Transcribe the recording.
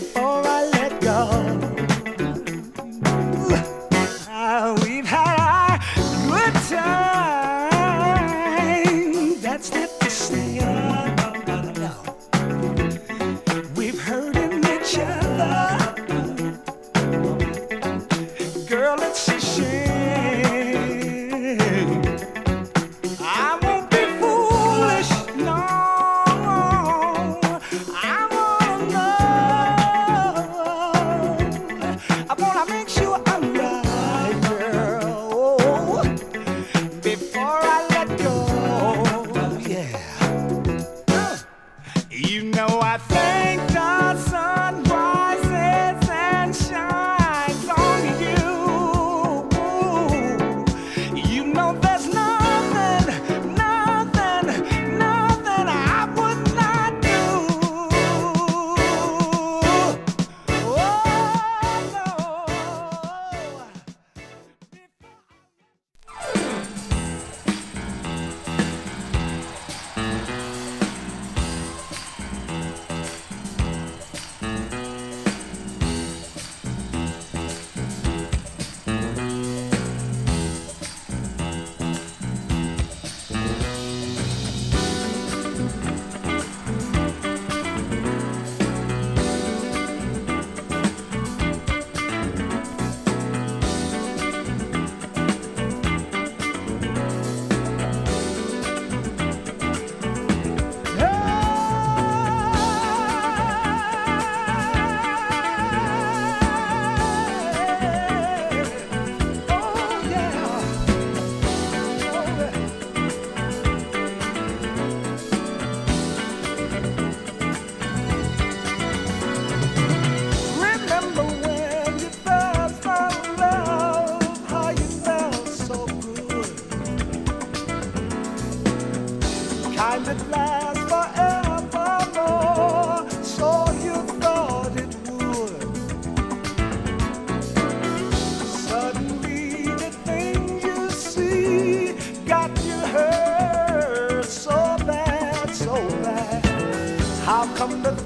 before I let go. We've had our good time. That's not to say, no. We've hurting each other. Girl, it's a shame. I won't be foolish, no. I wanna know. I wanna make sure I'm right, girl, before I let go. Yeah. You know I thank the sun rises and shines on you. You know there's nothing, nothing, nothing I would not do. Oh, no. Remember when you first found love, how you felt so good. Kind that lasts forevermore, so you thought it would. Suddenly the things you see got you hurt so bad, so bad. How come the